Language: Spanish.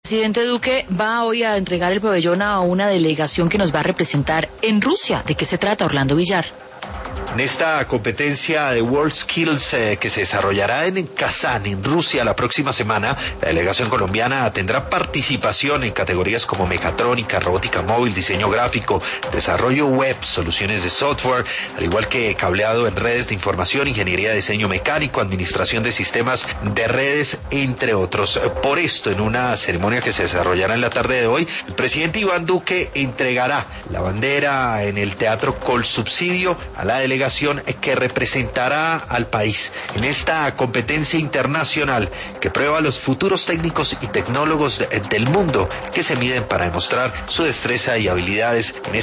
El presidente Duque va hoy a entregar el pabellón a una delegación que nos va a representar en Rusia. ¿De qué se trata, Orlando Villar? En esta competencia de WorldSkills que se desarrollará en Kazán, en Rusia, la próxima semana, la delegación colombiana tendrá participación en categorías como mecatrónica, robótica móvil, diseño gráfico, desarrollo web, soluciones de software, al igual que cableado en redes de información, ingeniería de diseño mecánico, administración de sistemas de redes, entre otros. Por esto, en una ceremonia que se desarrollará en la tarde de hoy, el presidente Iván Duque entregará la bandera en el Teatro Colsubsidio a la delegación que representará al país en esta competencia internacional que prueba a los futuros técnicos y tecnólogos del mundo que se miden para demostrar su destreza y habilidades en